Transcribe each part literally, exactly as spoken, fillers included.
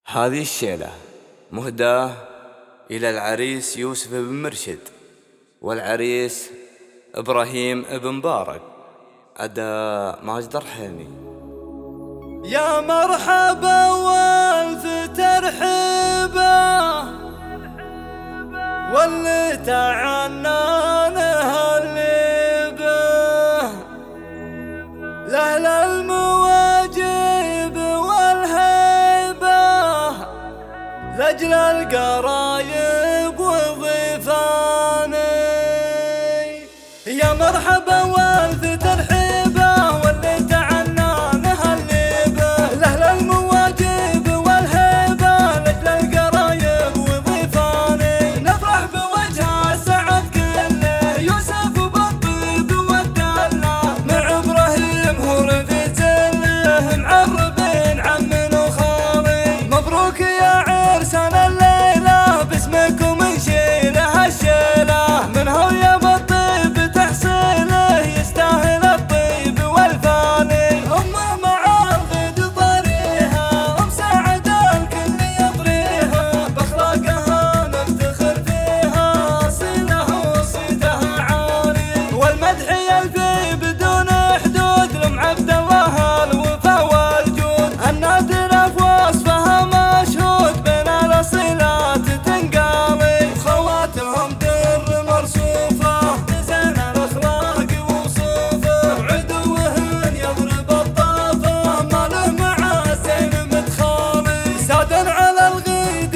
هذه الشيلة مهداة إلى العريس يوسف بن مرشد والعريس إبراهيم بن مبارك. أداء ماجد الرحيمي. يا مرحبا والف ترحيبه واللي تعنانه اللي به لأهل المواجب والهيبة لأجل القرايب وضيفاني. يا مرحبا والف ترحيبه واللي تعنانه اللي به لأهل المواجب والهيبة لأجل القرايب وضيفاني. نفرح بوجه السعد كله يوسف بالطيب والدلة مع إبراهيم هو رفيق له معربين عم وخالي. مبروك يا عرسنا الليلة باسمكم نشيله الشيلة من هو يا بالطيب تحصيله يستاهل الطيب والفاني. أمه معارض طريها أم سعد الكل يطريها بأخلاقها نفتخر فيها أصيله وصيتها عالي والمدح يلفي بدون حدود لأم عبد الله الوفا والجود النادرة في وصفها مشهود بين الأصيلات تنقالي. خواتهم در مرصوفة بزين الأخلاق وصوفه عدوهن يضرب الطافة ما له مع الزين متخالي. سادا على الغيد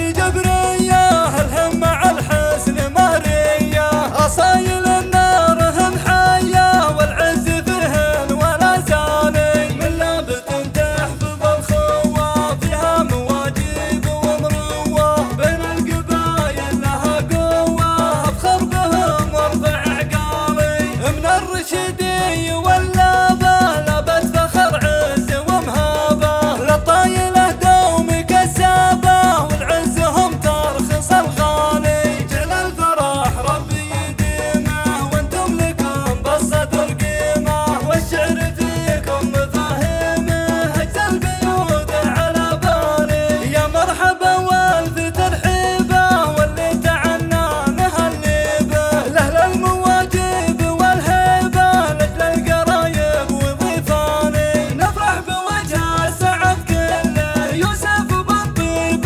جبرية الهم مع الحسن مهرية أصايل النار هم حية والعز فيهن ولا زاني. من لابد تحفظ الخوة فيها مواجب ومروة بين القبايل لها قوة أفخر بهم وارفع عقالي. من الرشدي واللابة لابد فخر عز ومهابة للطايلة دوم كسابة والعز هم ترخص الغالي. جعل الفرح ربي يديمه وانتم لكم بالصدر قيمة والشعر فيكم مفاهيمه اجزل البيوت على بالي. يا مرحبا والف ترحيبه واللي تعنانه اللي به لأهل المواجب والهيبة لأجل القرايب وضيفاني. نفرح بوجه السعد كله يوسف بالطيب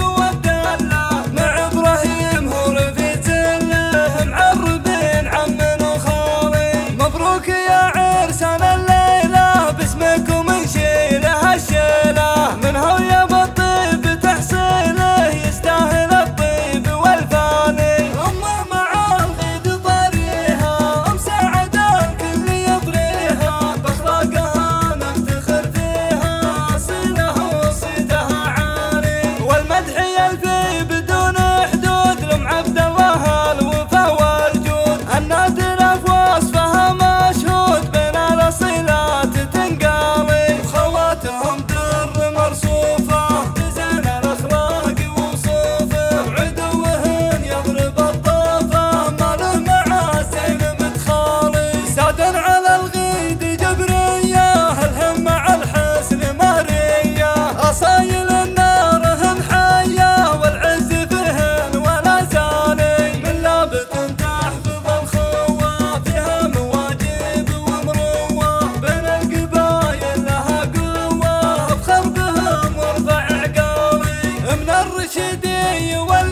والدلة مع إبراهيم هو رفيق له معربين عم وخالي. مبروك يا عرسنا الليلة باسمكم نشيله الشيلة من هو يا بالطيب تحصيله يستاهل الطيب والفاني. أمه مع الغيد طريها أم سعد الكل يطريها بأخلاقها نفتخر فيها أصيله وصيتها عالي والمدح يلفي بدون حدود لأم عبد الله الوفا والجود النادرة في وصفها مشهود بين الأصيلات تنقالي. خواتهم در مرصوفة بزين الأخلاق وصوفه عدوهن يضرب الطافة ما له مع الزين متخالي. سادا على الغيد جبرية الهم مع الحسن مهرية أصايل النار هم حية والعز فيهن ولا زاني. من لابد تحفظ الخوة فيها مواجب ومروة بين القبايل لها قوة أفخر بهم وارفع عقالي. من الرشدي